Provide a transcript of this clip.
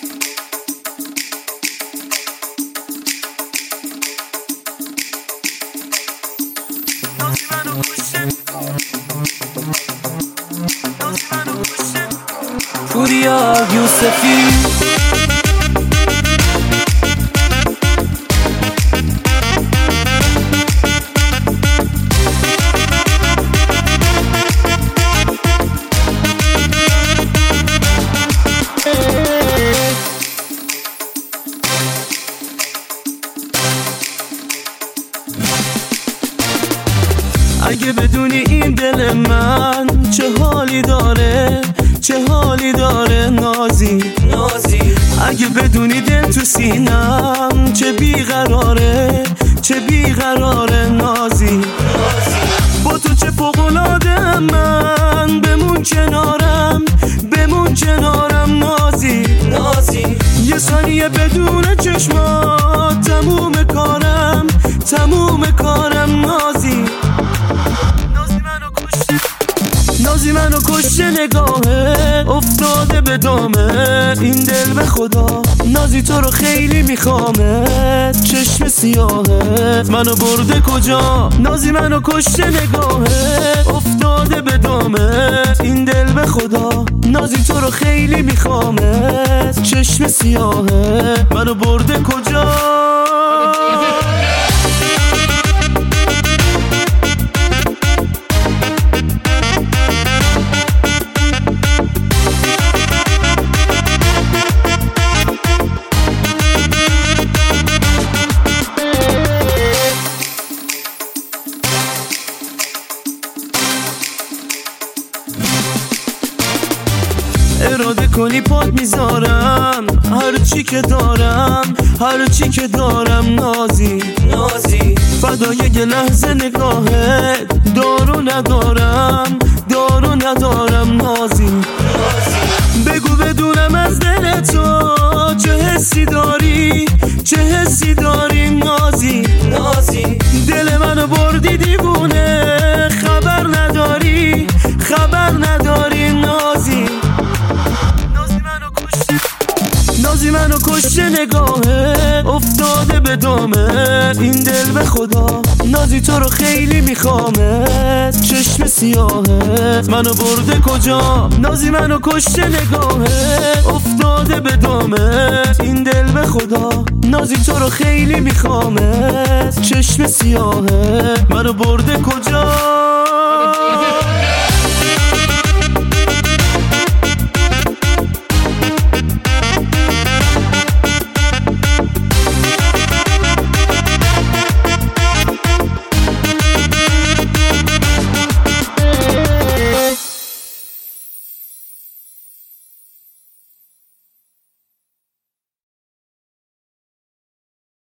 پوریا یوسفی اگه بدونی این دل من چه حالی داره، چه حالی داره نازی، اگه بدونی دل تو سینم چه بیقراره، چه بیقراره نازی، با تو چه فوق‌العاده من بمون کنارم، بمون کنارم نازی، یه ثانیه بدون چشمات تموم کارم، تموم کارم نازی، نازی منو کشته نگاهه افتاده به دامه این دل به خدا، نازی تو رو خیلی میخوامه چشم سیاهه منو برده کجا، نازی منو کشته نگاهه افتاده به دامه این دل به خدا، نازی تو رو خیلی میخوامه چشم سیاهه منو برده کجا. اراده کنی پات میذارم هر چی که دارم، هر چی که دارم نازی، فدای یه لحظه نگاهت دارو ندارم، دارو ندارم نازی، بگو بدونم از دل تو چه حسی داری، چه حسی داری نازی، دل منو بردی دیوونه خبر نداری، خبر نداری نازی، نازی منو کشته نگاهه افتاده به دامه این دل به خدا، نازی تو رو خیلی میخوامه چشم سیاهه منو برده کجا، نازی منو کشته نگاهه افتاده به دامه این دل به خدا، نازی تو رو خیلی میخوامه چشم سیاهه منو برده کجا.